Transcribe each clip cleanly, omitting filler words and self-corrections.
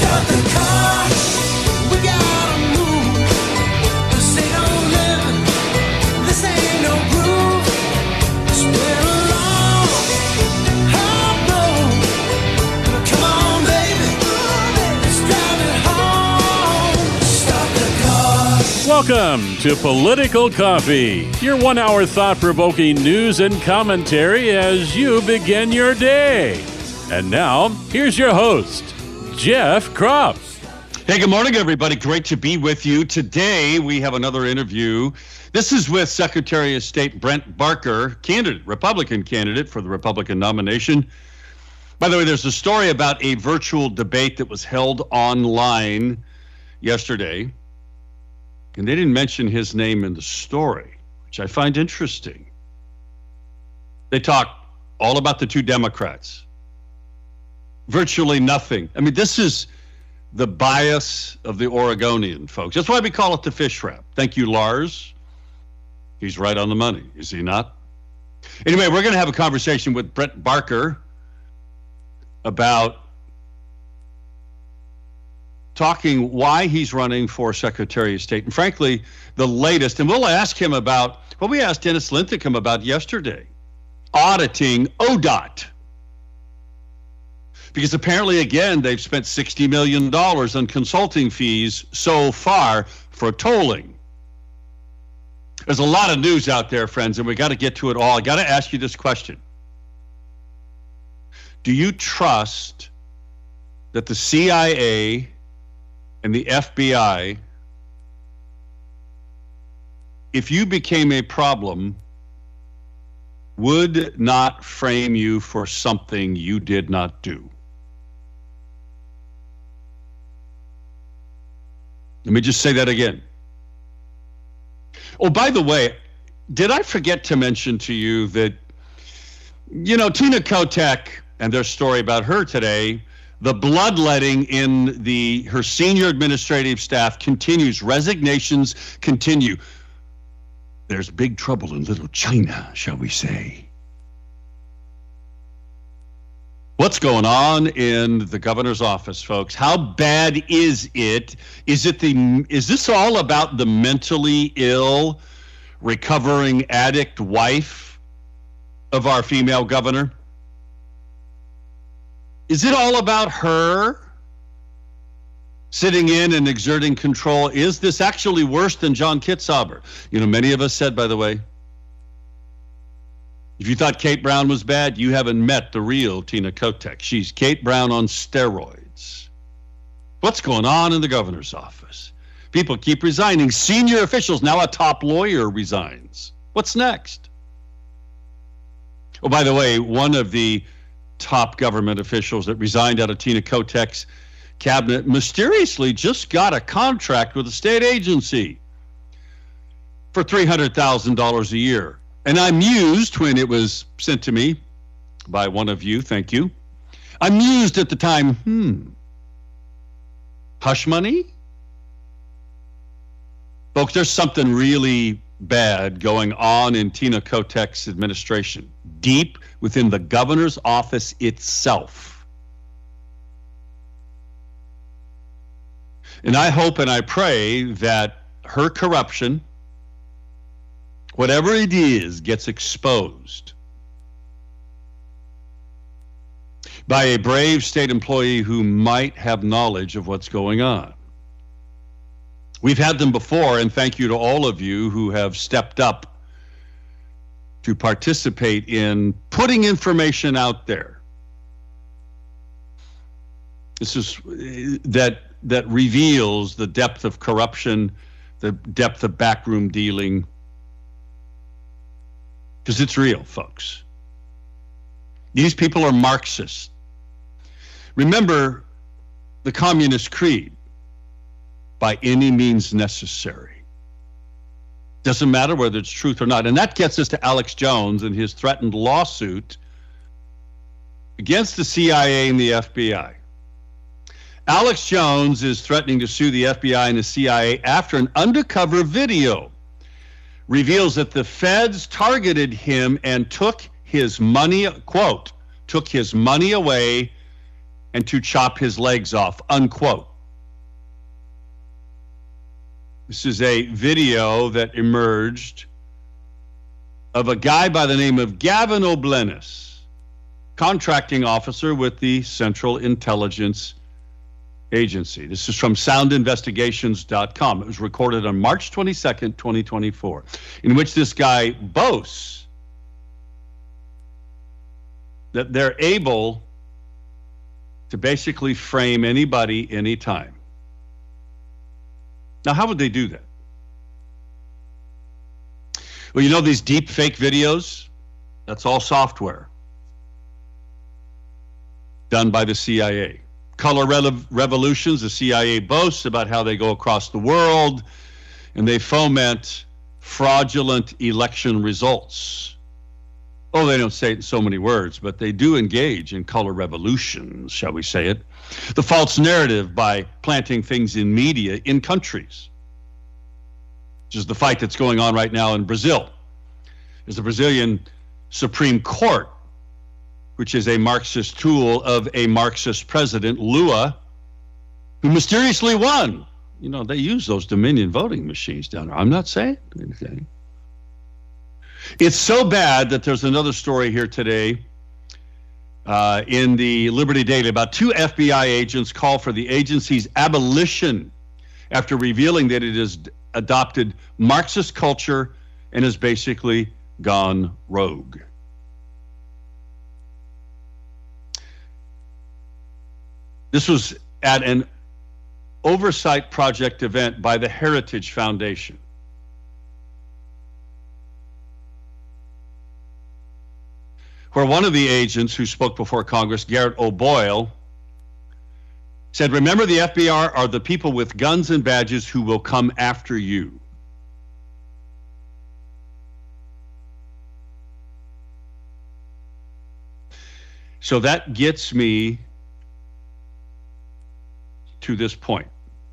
Start the car, we gotta move. This ain't no living, this ain't no groove. It's been a long, hard road. Come on, baby, let's drive it home. Start the car. Welcome to Political Coffee, your 1 hour thought-provoking news and commentary as you begin your day. And now, here's your host, Jeff Kropp. Hey, good morning, everybody. Great to be with you. Today, we have another interview. This is with Secretary of State Brent Barker, Republican candidate for the Republican nomination. By the way, there's a story about a virtual debate that was held online yesterday, and they didn't mention his name in the story, which I find interesting. They talk all about the two Democrats. Virtually nothing. I mean, this is the bias of the Oregonian, folks. That's why we call it the fish wrap. Thank you, Lars. He's right on the money, is he not? Anyway, we're going to have a conversation with Brent Barker about talking why he's running for Secretary of State, and frankly, the latest. And we'll ask him about what we asked Dennis Linthicum about yesterday, auditing ODOT. Because apparently, again, they've spent $60 million on consulting fees so far for tolling. There's a lot of news out there, friends, and we got to get to it all. I got to ask you this question. Do you trust that the CIA and the FBI, if you became a problem, would not frame you for something you did not do? Let me just say that again. Oh, by the way, did I forget to mention to you that, Tina Kotek and their story about her today, the bloodletting in her senior administrative staff continues. Resignations continue. There's big trouble in Little China, shall we say. What's going on in the governor's office, folks? How bad is it? Is this all about the mentally ill, recovering addict wife of our female governor? Is it all about her sitting in and exerting control? Is this actually worse than John Kitzhaber? Many of us said, by the way, if you thought Kate Brown was bad, you haven't met the real Tina Kotek. She's Kate Brown on steroids. What's going on in the governor's office? People keep resigning. Senior officials, now a top lawyer resigns. What's next? Oh, by the way, one of the top government officials that resigned out of Tina Kotek's cabinet mysteriously just got a contract with a state agency for $300,000 a year. And I mused when it was sent to me by one of you, thank you. I mused at the time, hush money? Folks, there's something really bad going on in Tina Kotek's administration, deep within the governor's office itself. And I hope and I pray that her corruption, whatever it is, gets exposed by a brave state employee who might have knowledge of what's going on. We've had them before, and thank you to all of you who have stepped up to participate in putting information out there. This is that reveals the depth of corruption, the depth of backroom dealing, because it's real, folks. These people are Marxists. Remember the Communist Creed, by any means necessary. Doesn't matter whether it's truth or not. And that gets us to Alex Jones and his threatened lawsuit against the CIA and the FBI. Alex Jones is threatening to sue the FBI and the CIA after an undercover video reveals that the feds targeted him and took his money, quote, took his money away and to chop his legs off, unquote. This is a video that emerged of a guy by the name of Gavin O'Blennis, contracting officer with the Central Intelligence Agency. This is from soundinvestigations.com. It was recorded on March 22nd, 2024, in which this guy boasts that they're able to basically frame anybody, anytime. Now, how would they do that? Well, you know these deep fake videos? That's all software done by the CIA. Color revolutions, the CIA boasts about how they go across the world and they foment fraudulent election results. Oh, they don't say it in so many words, but they do engage in color revolutions, shall we say it. The false narrative by planting things in media in countries, which is the fight that's going on right now in Brazil. Is the Brazilian Supreme Court, which is a Marxist tool of a Marxist president, Lula, who mysteriously won. You know, they use those Dominion voting machines down there. I'm not saying anything. It's so bad that there's another story here today in the Liberty Daily about 2 FBI agents call for the agency's abolition after revealing that it has adopted Marxist culture and has basically gone rogue. This was at an oversight project event by the Heritage Foundation. Where one of the agents who spoke before Congress, Garrett O'Boyle, said, "Remember, the FBI are the people with guns and badges who will come after you." So that gets me to this point.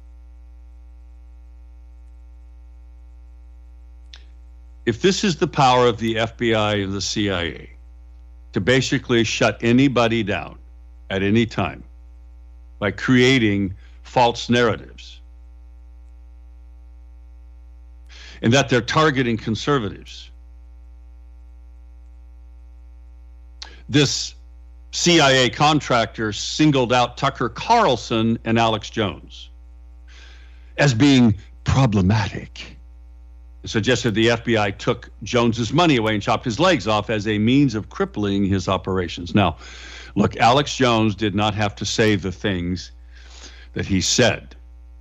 If this is the power of the FBI and the CIA to basically shut anybody down at any time by creating false narratives, and that they're targeting conservatives, this CIA contractor singled out Tucker Carlson and Alex Jones as being problematic. It suggested the FBI took Jones's money away and chopped his legs off as a means of crippling his operations. Now, look, Alex Jones did not have to say the things that he said.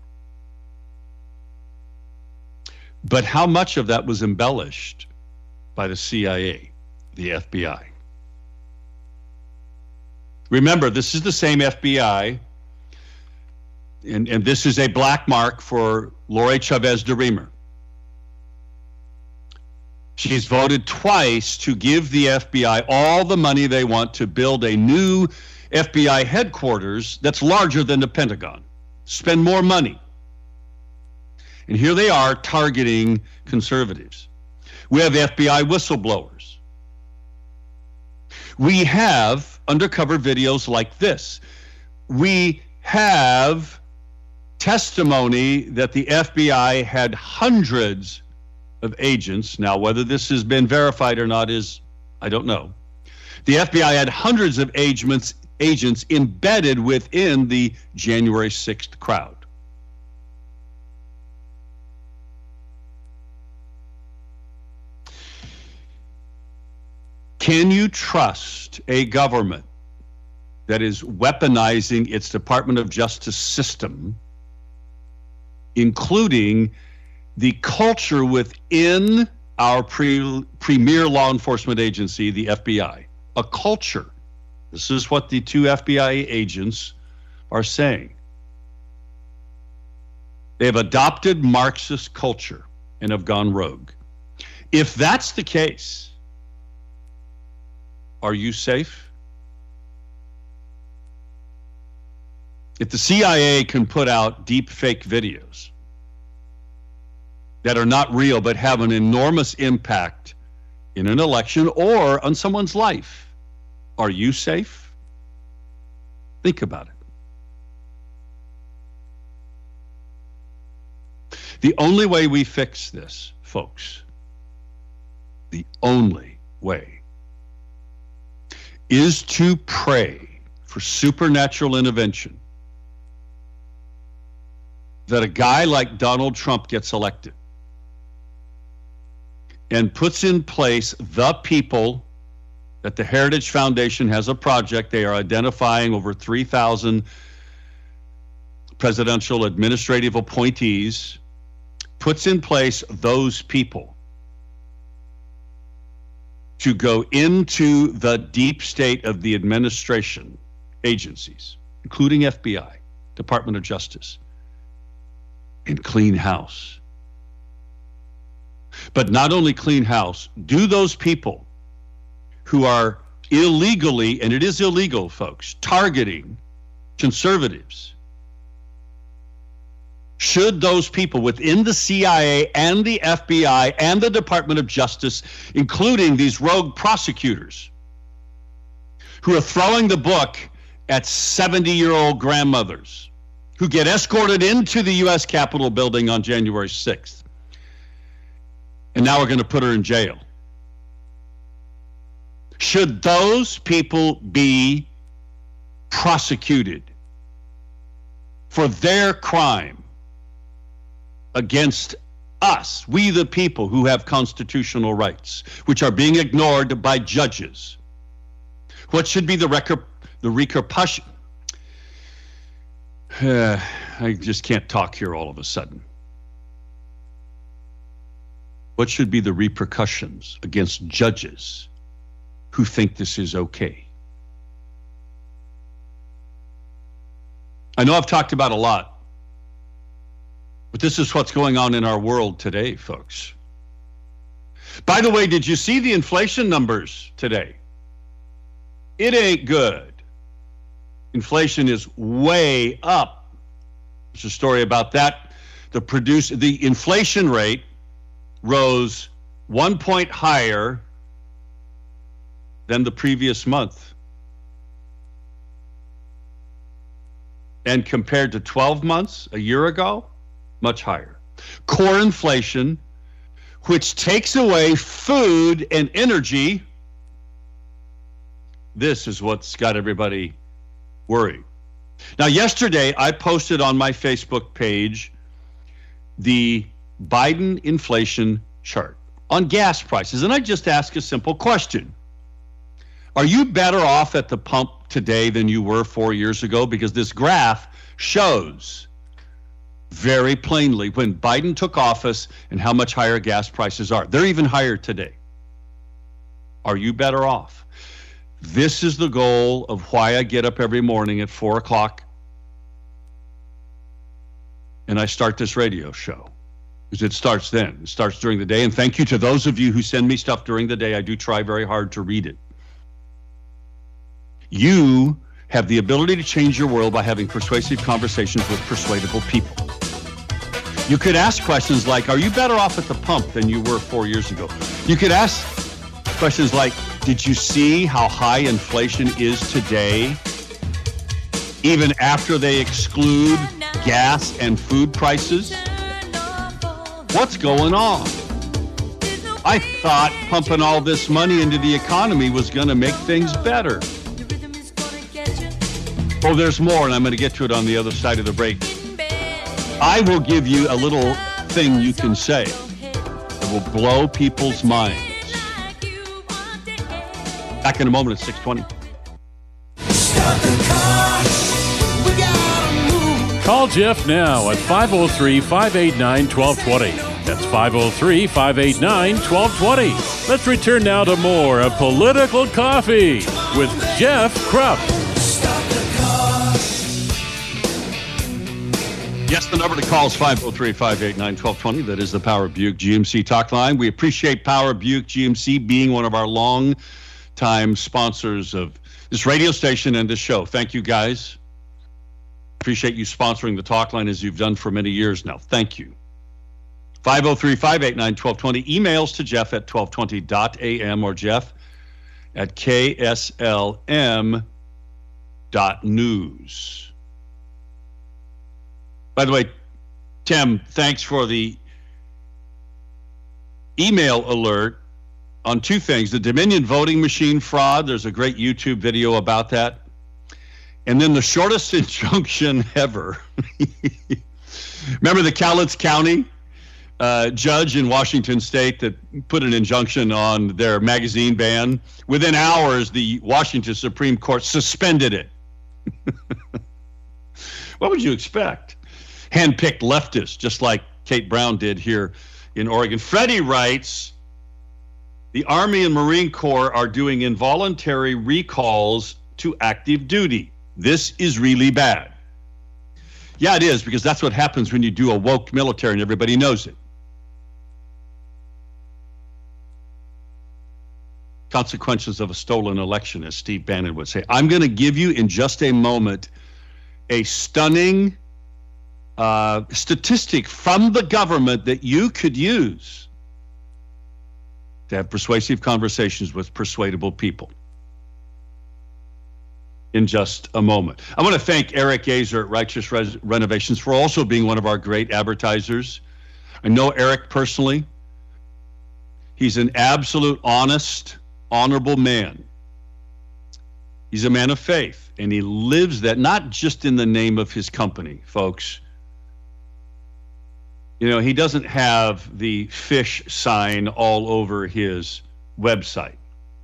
But how much of that was embellished by the CIA, the FBI? Remember, this is the same FBI, and this is a black mark for Lori Chavez de Remer. She's voted twice to give the FBI all the money they want to build a new FBI headquarters that's larger than the Pentagon. Spend more money. And here they are targeting conservatives. We have FBI whistleblowers. We have undercover videos like this. We have testimony that the FBI had hundreds of agents. Now, whether this has been verified or not is, I don't know. The FBI had hundreds of agents embedded within the January 6th crowd. Can you trust a government that is weaponizing its Department of Justice system, including the culture within our premier law enforcement agency, the FBI? A culture. This is what the 2 FBI agents are saying. They have adopted Marxist culture and have gone rogue. If that's the case, are you safe? If the CIA can put out deep fake videos that are not real but have an enormous impact in an election or on someone's life, are you safe? Think about it. The only way we fix this, folks, the only way is to pray for supernatural intervention, that a guy like Donald Trump gets elected and puts in place the people that the Heritage Foundation has a project. They are identifying over 3,000 presidential administrative appointees, puts in place those people to go into the deep state of the administration agencies, including FBI, Department of Justice, and clean house. But not only clean house, do those people who are illegally, and it is illegal, folks, targeting conservatives, should those people within the CIA and the FBI and the Department of Justice, including these rogue prosecutors who are throwing the book at 70-year-old grandmothers who get escorted into the U.S. Capitol building on January 6th, and now we're going to put her in jail. Should those people be prosecuted for their crime against us, we the people who have constitutional rights, which are being ignored by judges? What should be the repercussion? I just can't talk here all of a sudden. What should be the repercussions against judges who think this is okay? I know I've talked about a lot, but this is what's going on in our world today, folks. By the way, did you see the inflation numbers today? It ain't good. Inflation is way up. There's a story about that. The inflation rate rose 1 point higher than the previous month. And compared to 12 months a year ago, much higher. Core inflation, which takes away food and energy, this is what's got everybody worried. Now, yesterday, I posted on my Facebook page the Biden inflation chart on gas prices, and I just ask a simple question. Are you better off at the pump today than you were 4 years ago? Because this graph shows very plainly when Biden took office and how much higher gas prices are. They're even higher today. Are you better off? This is the goal of why I get up every morning at 4 o'clock and I start this radio show. Because it starts then. It starts during the day. And thank you to those of you who send me stuff during the day. I do try very hard to read it. You have the ability to change your world by having persuasive conversations with persuadable people. You could ask questions like, are you better off at the pump than you were 4 years ago? You could ask questions like, did you see how high inflation is today, even after they exclude gas and food prices? What's going on? I thought pumping all this money into the economy was going to make things better. Oh, there's more, and I'm going to get to it on the other side of the break. I will give you a little thing you can say that will blow people's minds. Back in a moment at 6:20. Start the car. We gotta move. Call Jeff now at 503-589-1220. That's 503-589-1220. Let's return now to more of Political Coffee with Jeff Krupp. Start the car. Yes, the number to call is 503-589-1220. That is the Power Buick GMC talk line. We appreciate Power Buick GMC being one of our long-time sponsors of this radio station and this show. Thank you, guys. Appreciate you sponsoring the talk line as you've done for many years now. Thank you. 503-589-1220. Emails to Jeff at 1220.am or Jeff at KSLM.com. News. By the way, Tim, thanks for the email alert on two things. The Dominion voting machine fraud, there's a great YouTube video about that. And then the shortest injunction ever. Remember the Cowlitz County judge in Washington State that put an injunction on their magazine ban? Within hours, the Washington Supreme Court suspended it. What would you expect? Handpicked leftists, just like Kate Brown did here in Oregon. Freddie writes, the Army and Marine Corps are doing involuntary recalls to active duty. This is really bad. Yeah, it is, because that's what happens when you do a woke military and everybody knows it. Consequences of a stolen election, as Steve Bannon would say. I'm going to give you in just a moment a stunning statistic from the government that you could use to have persuasive conversations with persuadable people. In just a moment. I want to thank Eric Azer at Righteous Renovations for also being one of our great advertisers. I know Eric personally. He's an absolute honest, honorable man. He's a man of faith, and he lives that, not just in the name of his company, folks. You know, he doesn't have the fish sign all over his website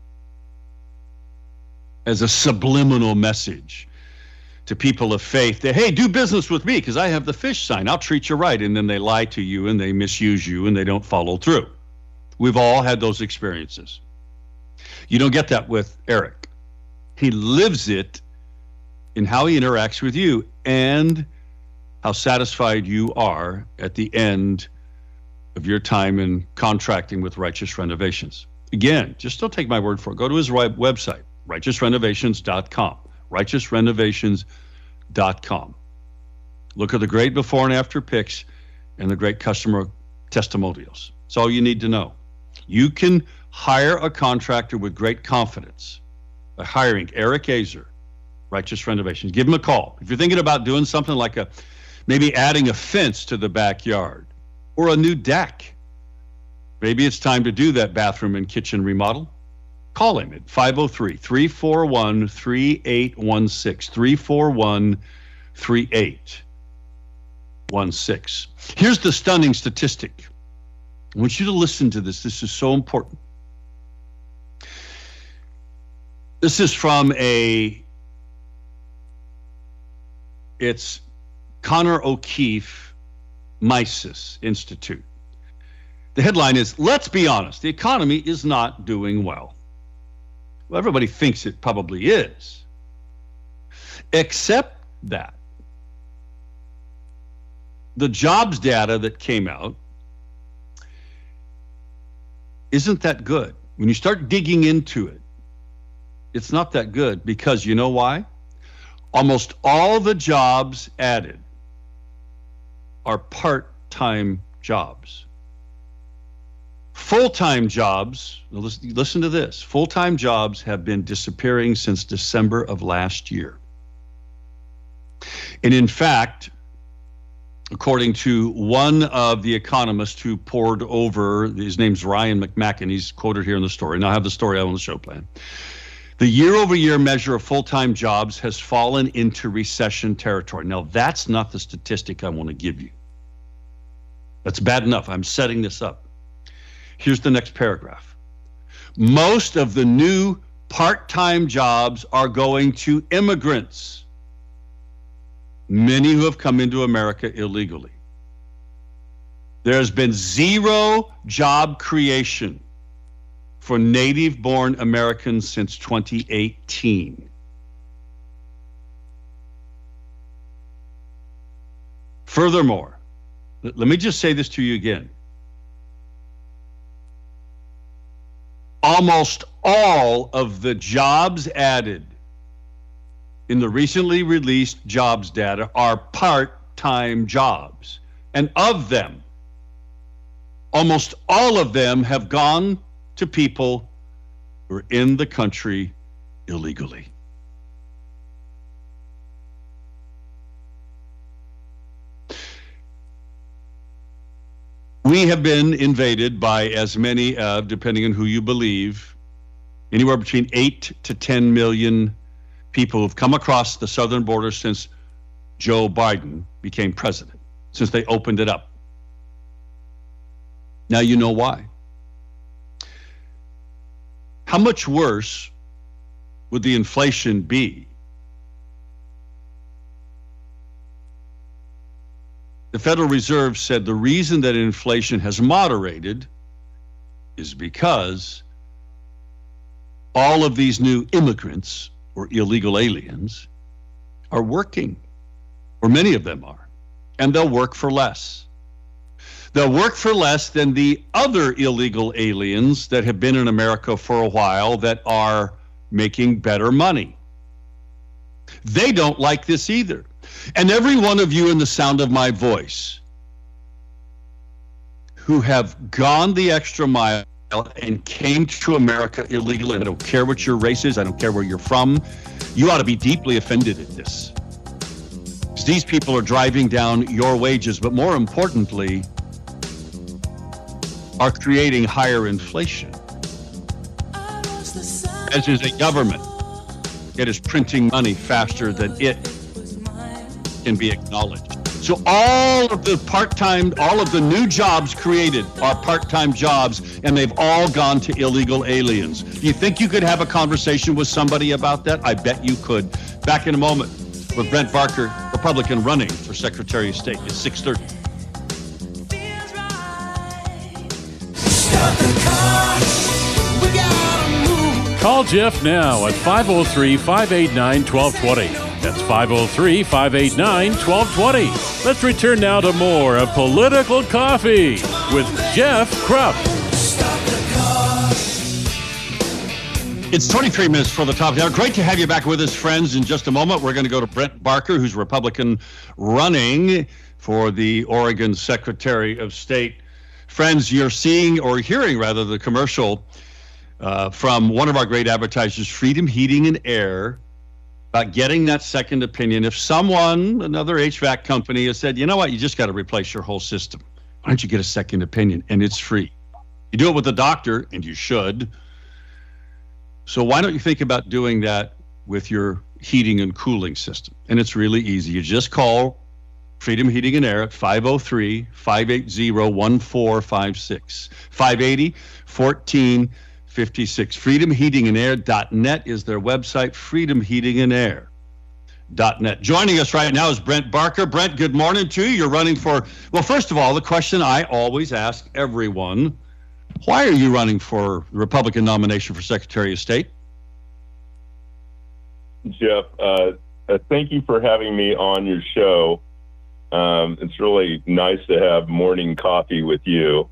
as a subliminal message to people of faith that, hey, do business with me because I have the fish sign. I'll treat you right. And then they lie to you and they misuse you and they don't follow through. We've all had those experiences. You don't get that with Eric. He lives it in how he interacts with you and how satisfied you are at the end of your time in contracting with Righteous Renovations. Again, just don't take my word for it. Go to his website, righteousrenovations.com, righteousrenovations.com. Look at the great before and after pics and the great customer testimonials. That's all you need to know. You can hire a contractor with great confidence by hiring Eric Azer, Righteous Renovations. Give him a call. If you're thinking about doing something like maybe adding a fence to the backyard or a new deck, maybe it's time to do that bathroom and kitchen remodel. Call him at 503-341-3816, 341-3816. Here's the stunning statistic. I want you to listen to this. This is so important. This is from it's Connor O'Keefe Mises Institute. The headline is, let's be honest, the economy is not doing well. Well, everybody thinks it probably is, except that the jobs data that came out isn't that good. When you start digging into it, it's not that good, because you know why? Almost all the jobs added are part-time jobs. Full-time jobs, listen to this, full-time jobs have been disappearing since December of last year. And in fact, according to one of the economists who poured over, his name's Ryan McMacken, he's quoted here in the story, and I'll have the story on the show plan. The year-over-year measure of full-time jobs has fallen into recession territory. Now, that's not the statistic I want to give you. That's bad enough. I'm setting this up. Here's the next paragraph. Most of the new part-time jobs are going to immigrants, many who have come into America illegally. There's been zero job creation for native-born Americans since 2018. Furthermore, let me just say this to you again. Almost all of the jobs added in the recently released jobs data are part-time jobs. And of them, almost all of them have gone to people who are in the country illegally. We have been invaded by as many, depending on who you believe, anywhere between 8 to 10 million people who've come across the southern border since Joe Biden became president, since they opened it up. Now you know why. How much worse would the inflation be? The Federal Reserve said the reason that inflation has moderated is because all of these new immigrants or illegal aliens are working, or many of them are, and they'll work for less. They'll work for less than the other illegal aliens that have been in America for a while that are making better money. They don't like this either. And every one of you in the sound of my voice who have gone the extra mile and came to America illegally, I don't care what your race is, I don't care where you're from, you ought to be deeply offended at this. Because these people are driving down your wages, but more importantly, are creating higher inflation. As is a government that is printing money faster than it can be acknowledged. So all of the new jobs created are part-time jobs, and they've all gone to illegal aliens. Do you think you could have a conversation with somebody about that? I bet you could. Back in a moment with Brent Barker, Republican, running for Secretary of State. It's 6:30. Call Jeff now at 503-589-1220. That's 503-589-1220. Let's return now to more of Political Coffee with Jeff Krupp. It's 23 minutes for the top of the hour. Great to have you back with us, friends. In just a moment, we're going to go to Brent Barker, who's Republican, running for the Oregon Secretary of State. Friends, you're seeing, or hearing rather, the commercial from one of our great advertisers, Freedom Heating and Air, about getting that second opinion. If someone, another HVAC company, has said, you know what, you just got to replace your whole system, why don't you get a second opinion? And it's free. You do it with a doctor, and you should. So why don't you think about doing that with your heating and cooling system? And it's really easy. You just call Freedom Heating and Air at 503-580-1456. 580-1456. FreedomHeatingandAir.net is their website, FreedomHeatingandAir.net. Joining us right now is Brent Barker. Brent, good morning to you. You're running for, well, first of all, the question I always ask everyone, why are you running for the Republican nomination for Secretary of State? Jeff, thank you for having me on your show. It's really nice to have morning coffee with you.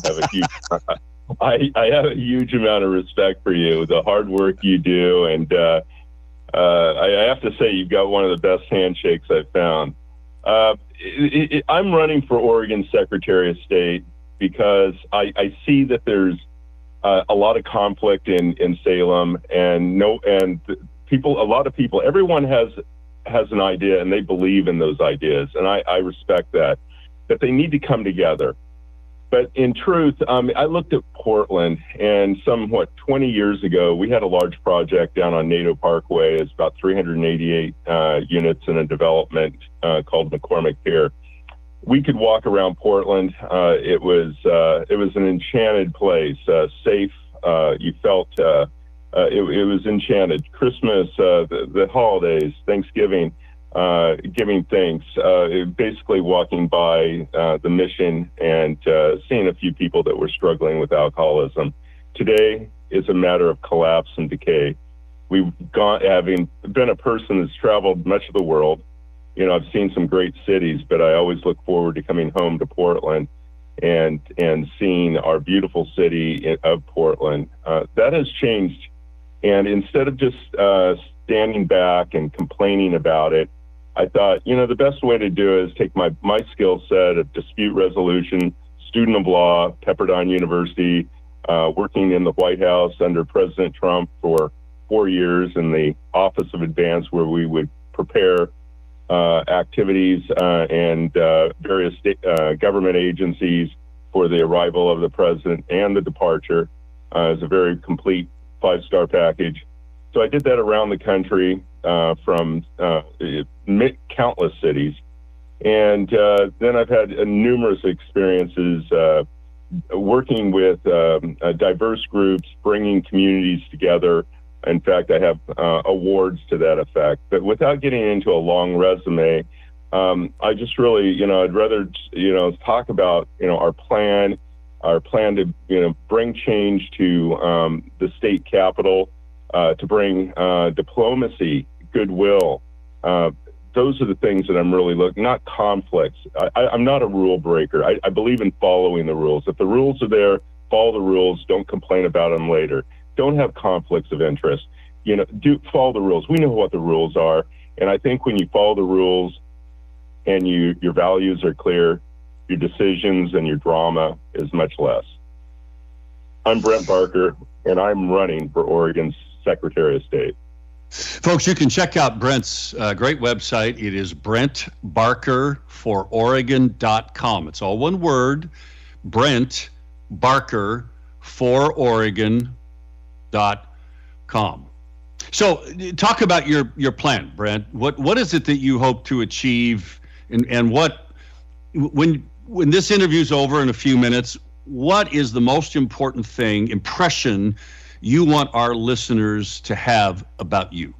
I have a huge amount of respect for you, the hard work you do, and I have to say you've got one of the best handshakes I've found. I'm running for Oregon Secretary of State because I see that there's a lot of conflict in Salem, and a lot of people, everyone has an idea and they believe in those ideas, and I respect that they need to come together. But in truth, I looked at Portland, and 20 years ago, we had a large project down on Nadeau Parkway. It's about 388 units in a development called McCormick Pier. We could walk around Portland. It was an enchanted place, safe. You felt it was enchanted. Christmas, the holidays, Thanksgiving. Giving thanks, basically walking by the mission and seeing a few people that were struggling with alcoholism. Today is a matter of collapse and decay. Having been a person that's traveled much of the world, I've seen some great cities, but I always look forward to coming home to Portland and seeing our beautiful city of Portland. That has changed. And instead of just standing back and complaining about it, I thought, the best way to do it is take my skill set of dispute resolution, student of law, Pepperdine University, working in the White House under President Trump for 4 years in the Office of Advance, where we would prepare activities and various government agencies for the arrival of the president and the departure. It's a very complete 5-star package. So I did that around the country from countless cities. And then I've had numerous experiences working with diverse groups, bringing communities together. In fact, I have awards to that effect. But without getting into a long resume, I just really, I'd rather, talk about, our plan to, bring change to the state capitol, to bring diplomacy, goodwill. Those are the things that I'm really looking, not conflicts. I'm not a rule breaker. I believe in following the rules. If the rules are there, follow the rules. Don't complain about them later. Don't have conflicts of interest. Follow the rules. We know what the rules are. And I think when you follow the rules and your values are clear, your decisions and your drama is much less. I'm Brent Barker, and I'm running for Oregon's Secretary of State. Folks, you can check out Brent's great website. It is BrentBarkerForOregon.com. It's all one word, BrentBarkerForOregon.com. So talk about your plan, Brent. What is it that you hope to achieve, and when this interview's over in a few minutes, what is the most important impression you want our listeners to have about you?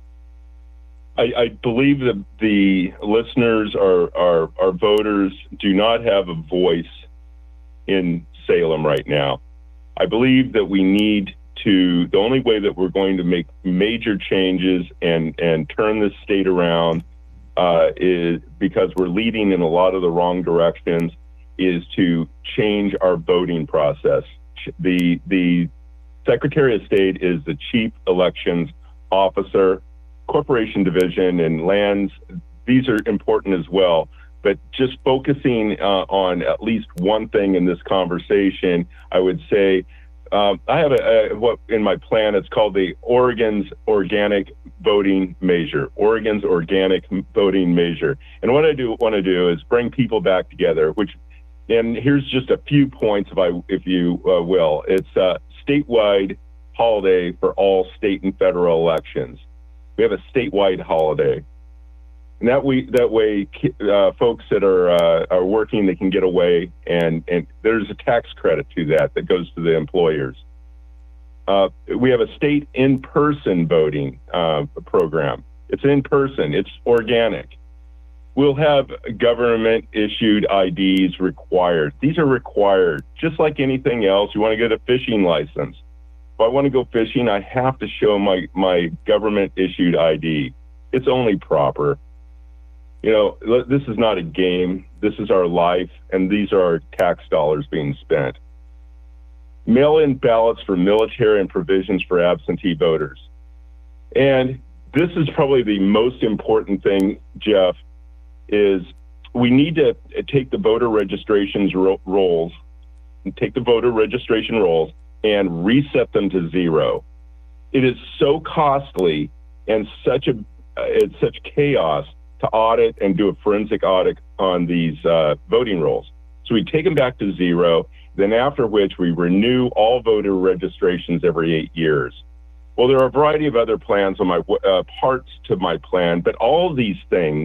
I believe that the listeners, our voters, do not have a voice in Salem right now. I believe that we need to, the only way that we're going to make major changes and turn this state around is because we're leading in a lot of the wrong directions, is to change our voting process. The Secretary of State is the chief elections officer. Corporation division and lands, these are important as well. But just focusing on at least one thing in this conversation, I would say I have what in my plan, it's called the Oregon's Organic Voting Measure. Oregon's Organic Voting Measure. And what I want to do is bring people back together, and here's just a few points, if you will. It's a statewide holiday for all state and federal elections. We have a statewide holiday, and that way, folks that are working, they can get away, and there's a tax credit to that goes to the employers. We have a state in-person voting program. It's in person. It's organic. We'll have government-issued IDs required. These are required, just like anything else. You want to get a fishing license. If I want to go fishing, I have to show my government-issued ID. It's only proper. This is not a game. This is our life, and these are our tax dollars being spent. Mail-in ballots for military and provisions for absentee voters. And this is probably the most important thing, Jeff, is we need to take the voter registrations rolls, and reset them to zero. It is so costly and it's such chaos to audit and do a forensic audit on these voting rolls. So we take them back to zero, then after which we renew all voter registrations every 8 years. Well, there are a variety of other plans on my parts to my plan, but all of these things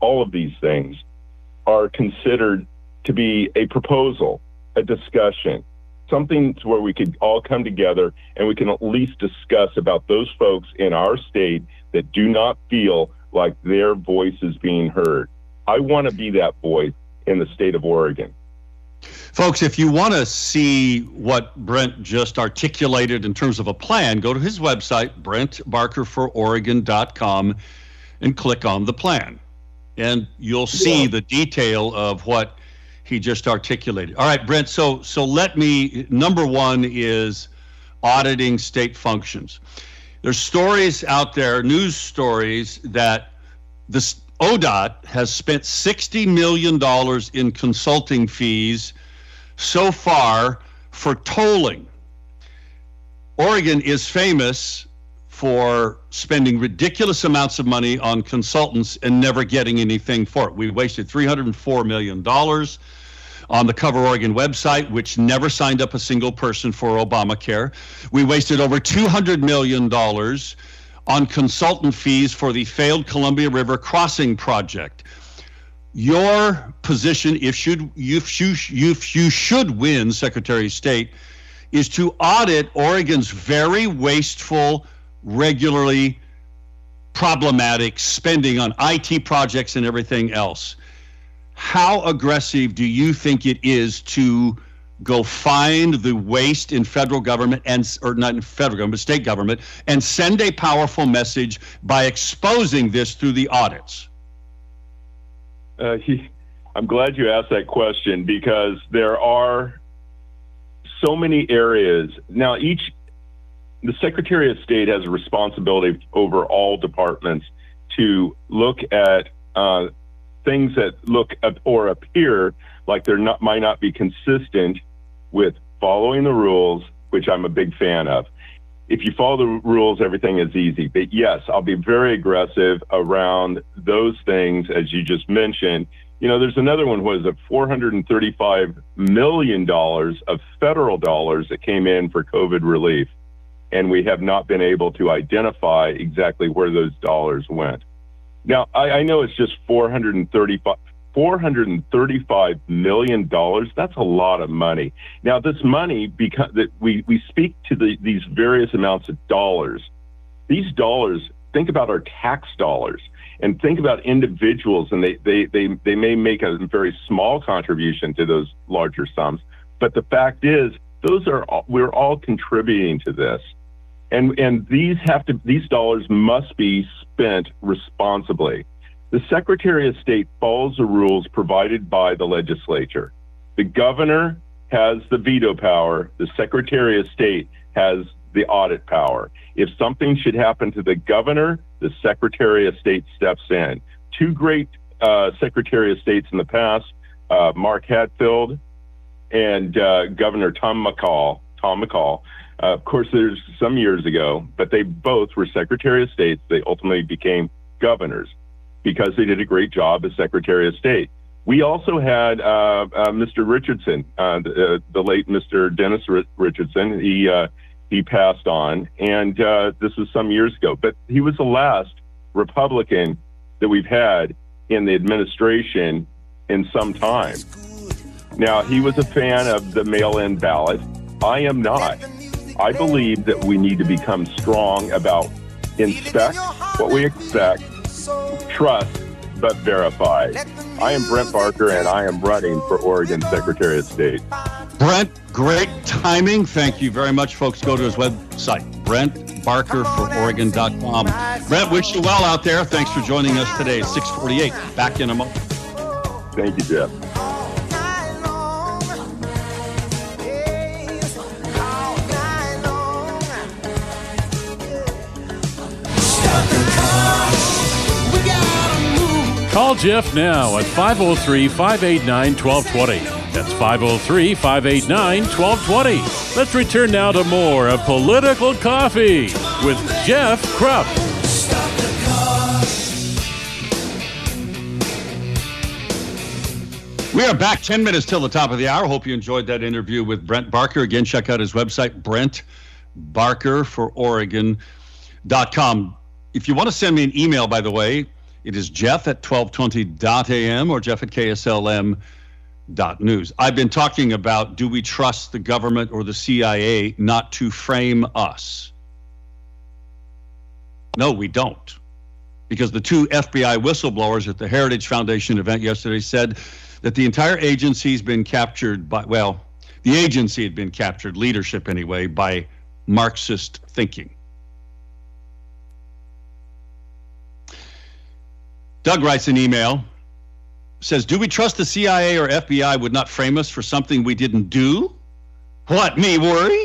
are considered to be a proposal, a discussion, something where we could all come together and we can at least discuss about those folks in our state that do not feel like their voice is being heard. I want to be that voice in the state of Oregon. Folks, if you want to see what Brent just articulated in terms of a plan, go to his website, BrentBarkerForOregon.com, and click on the plan. And you'll see the detail of what he just articulated. All right, Brent, so number one is auditing state functions. There's stories out there, news stories, that the ODOT has spent $60 million in consulting fees so far for tolling. Oregon is famous for spending ridiculous amounts of money on consultants and never getting anything for it. We wasted $304 million on the Cover Oregon website, which never signed up a single person for Obamacare. We wasted over $200 million on consultant fees for the failed Columbia River crossing project. Your position, if you should win Secretary of State, is to audit Oregon's very wasteful, regularly problematic spending on IT projects and everything else. How aggressive do you think it is to go find the waste in federal government or not in federal government, but state government, and send a powerful message by exposing this through the audits? I'm glad you asked that question, because there are so many areas. Now, the Secretary of State has a responsibility over all departments to look at things that look or appear like might not be consistent with following the rules, which I'm a big fan of. If you follow the rules, everything is easy. But yes, I'll be very aggressive around those things, as you just mentioned. There's another one, was it $435 million of federal dollars that came in for COVID relief, and we have not been able to identify exactly where those dollars went. Now, I know it's just $435 million. That's a lot of money. Now, this money, because that we speak to these various amounts of dollars. These dollars, think about our tax dollars, and think about individuals, and they may make a very small contribution to those larger sums. But the fact is, we're all contributing to this. And these dollars must be spent responsibly. The Secretary of State follows the rules provided by the legislature. The governor has the veto power. The Secretary of State has the audit power. If something should happen to the governor, the Secretary of State steps in. Two great Secretary of States in the past, Mark Hatfield and Governor Tom McCall. Of course, there's some years ago, but they both were Secretary of States. They ultimately became governors because they did a great job as Secretary of State. We also had Mr. Richardson, the late Mr. Dennis Richardson. He passed on, and this was some years ago. But he was the last Republican that we've had in the administration in some time. Now, he was a fan of the mail-in ballot. I am not. I believe that we need to become strong about inspect what we expect, trust, but verify. I am Brent Barker, and I am running for Oregon Secretary of State. Brent, great timing. Thank you very much, folks. Go to his website, BrentBarkerForOregon.com. Brent, wish you well out there. Thanks for joining us today, 6:48. Back in a moment. Thank you, Jeff. Call Jeff now at 503-589-1220. That's 503-589-1220. Let's return now to more of Political Coffee with Jeff Krupp. We are back 10 minutes till the top of the hour. Hope you enjoyed that interview with Brent Barker. Again, check out his website, BrentBarkerForOregon.com. If you want to send me an email, by the way, it is jeff@1220.am or jeff@kslm.news. I've been talking about, do we trust the government or the CIA not to frame us? No, we don't. Because the two FBI whistleblowers at the Heritage Foundation event yesterday said that the entire agency's been captured by, well, the agency had been captured, leadership anyway, by Marxist thinking. Doug writes an email, says, do we trust the CIA or FBI would not frame us for something we didn't do? What, me worry?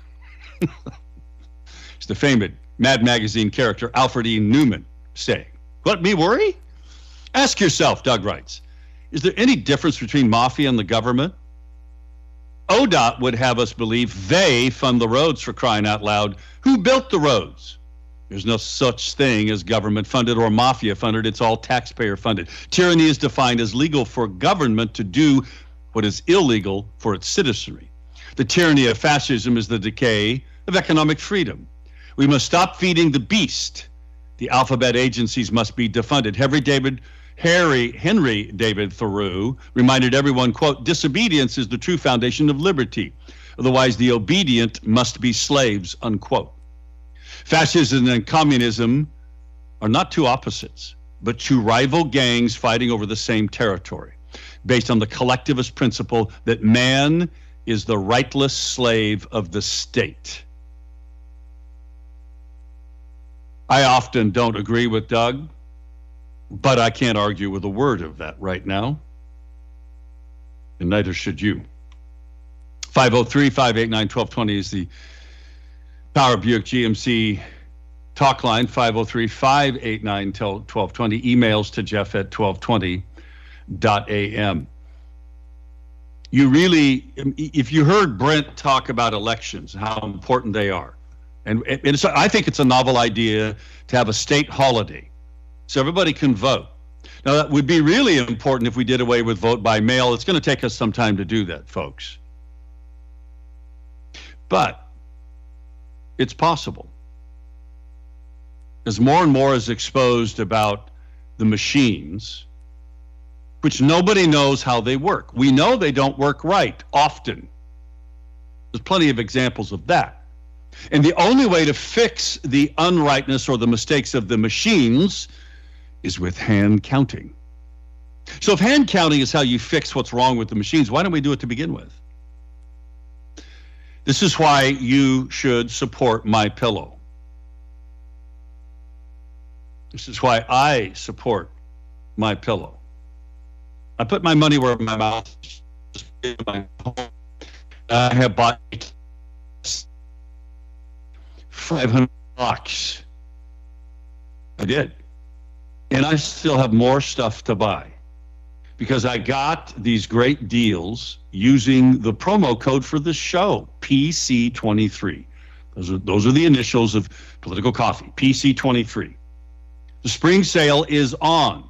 It's the famed Mad Magazine character Alfred E. Newman saying, what, me worry? Ask yourself, Doug writes, is there any difference between mafia and the government? ODOT would have us believe they fund the roads, for crying out loud. Who built the roads? There's no such thing as government funded or mafia funded. It's all taxpayer funded. Tyranny is defined as legal for government to do what is illegal for its citizenry. The tyranny of fascism is the decay of economic freedom. We must stop feeding the beast. The alphabet agencies must be defunded. Henry David Thoreau reminded everyone, quote, disobedience is the true foundation of liberty. Otherwise, the obedient must be slaves, unquote. Fascism and communism are not two opposites, but two rival gangs fighting over the same territory, based on the collectivist principle that man is the rightless slave of the state. I often don't agree with Doug, but I can't argue with a word of that right now, and neither should you. 503-589-1220 is the Power Buick GMC talk line, 503-589-1220. Emails to Jeff at 1220.am. You really, if you heard Brent talk about elections, how important they are, and I think it's a novel idea to have a state holiday so everybody can vote. Now, that would be really important if we did away with vote by mail. It's going to take us some time to do that, folks. But it's possible. As more and more is exposed about the machines, which nobody knows how they work. We know they don't work right often. There's plenty of examples of that. And the only way to fix the unrightness or the mistakes of the machines is with hand counting. So if hand counting is how you fix what's wrong with the machines, why don't we do it to begin with? This is why you should support MyPillow. This is why I support MyPillow. I put my money where my mouth is. I have bought $500. I did. And I still have more stuff to buy because I got these great deals using the promo code for the show, PC23. Those are the initials of Political Coffee, PC23. The spring sale is on.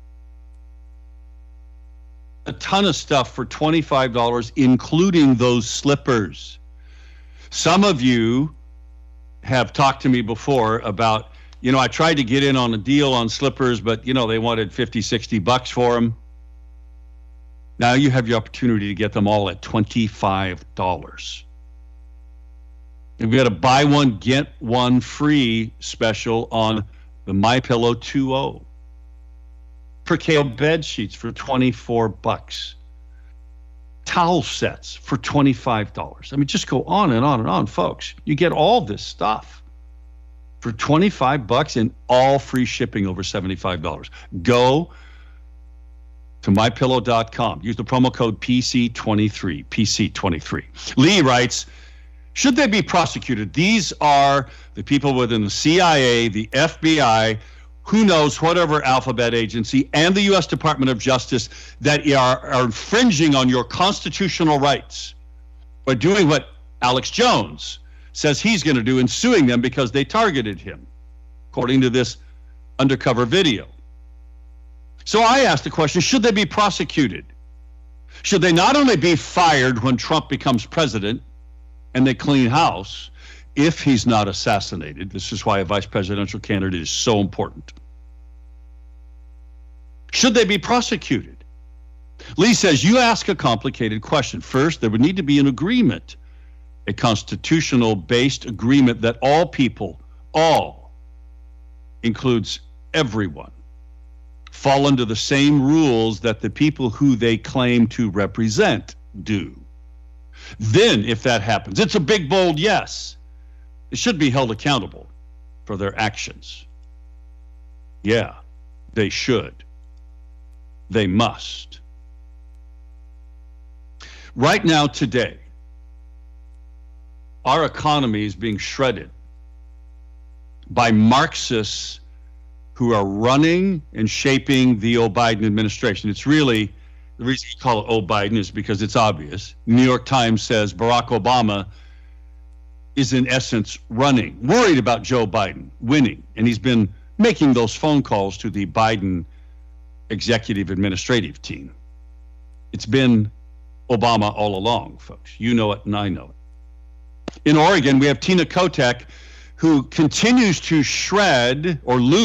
A ton of stuff for $25, including those slippers. Some of you have talked to me before about, I tried to get in on a deal on slippers, but, they wanted $50, $60 for them. Now you have your opportunity to get them all at $25. And we got a buy one, get one free special on the MyPillow 2.0. Percale bed sheets for $24. Towel sets for $25. I mean, just go on and on and on, folks. You get all this stuff for $25 and all free shipping over $75. Go to mypillow.com. Use the promo code PC23, PC23. Lee writes, should they be prosecuted? These are the people within the CIA, the FBI, who knows, whatever alphabet agency, and the U.S. Department of Justice that are infringing on your constitutional rights by doing what Alex Jones says he's going to do and suing them because they targeted him, according to this undercover video. So I asked the question, should they be prosecuted? Should they not only be fired when Trump becomes president and they clean house, if he's not assassinated? This is why a vice presidential candidate is so important. Should they be prosecuted? Lee says, you ask a complicated question. First, there would need to be an agreement, a constitutional-based agreement that all people, all, includes everyone, fall under the same rules that the people who they claim to represent do. Then, if that happens, it's a big, bold yes. They should be held accountable for their actions. Yeah, they should. They must. Right now, today, our economy is being shredded by Marxists who are running and shaping the Biden administration. It's really, the reason you call it Biden is because it's obvious. New York Times says Barack Obama is in essence running, worried about Joe Biden winning. And he's been making those phone calls to the Biden executive administrative team. It's been Obama all along, folks. You know it and I know it. In Oregon, we have Tina Kotek, who continues to shed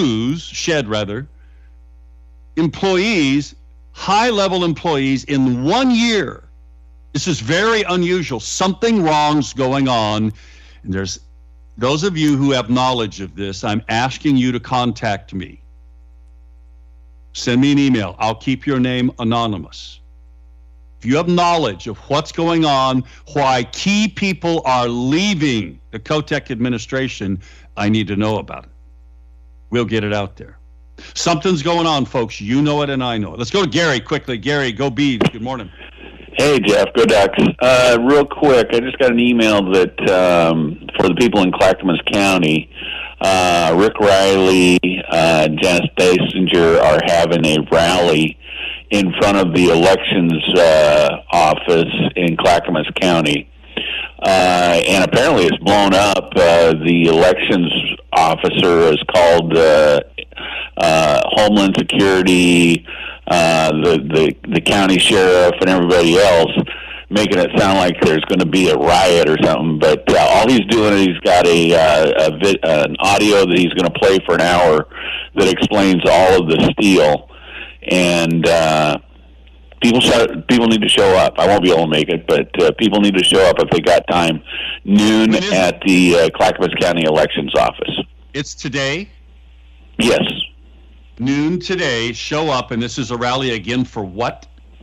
employees, high-level employees in 1 year. This is very unusual. Something wrong's going on. And there's those of you who have knowledge of this, I'm asking you to contact me. Send me an email. I'll keep your name anonymous. If you have knowledge of what's going on, why key people are leaving the Kotek administration, I need to know about it. We'll get it out there. Something's going on, folks. You know it and I know it. Let's go to Gary quickly. Gary, go Beavs. Good morning. Hey, Jeff. Go Ducks. Real quick, I just got an email that for the people in Clackamas County, Rick Riley, Janice Basinger are having a rally in front of the elections office in Clackamas County. And apparently it's blown up. The elections officer is called Homeland Security, the county sheriff, and everybody else, making it sound like there's going to be a riot or something. But all he's doing is he's got an audio that he's going to play for an hour that explains all of the steal. And people need to show up. I won't be able to make it, but people need to show up if they got time. Noon at the Clackamas County Elections Office. It's today? Yes. Noon today. Show up, and this is a rally again for what?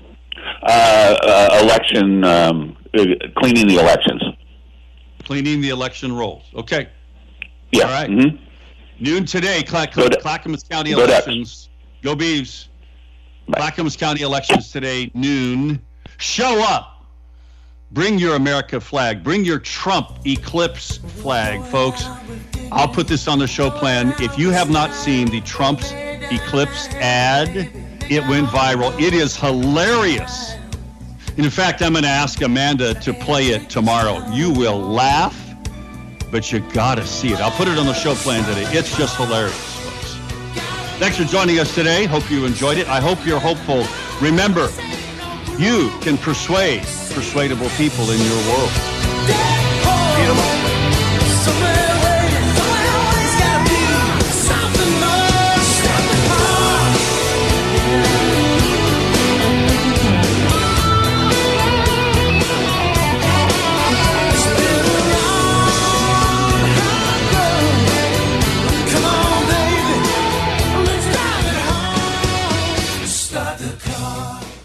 Election, cleaning the elections. Cleaning the election rolls. Okay. Yeah. All right. Mm-hmm. Noon today, Clackamas County Elections. Go Beavs. Bye. Clackamas County Elections today, noon. Show up. Bring your America flag. Bring your Trump eclipse flag, folks. I'll put this on the show plan. If you have not seen the Trump's eclipse ad, it went viral. It is hilarious. And in fact, I'm going to ask Amanda to play it tomorrow. You will laugh, but you got to see it. I'll put it on the show plan today. It's just hilarious, folks. Thanks for joining us today. Hope you enjoyed it. I hope you're hopeful. Remember, you can persuade persuadable people in your world. See you tomorrow. Start the car.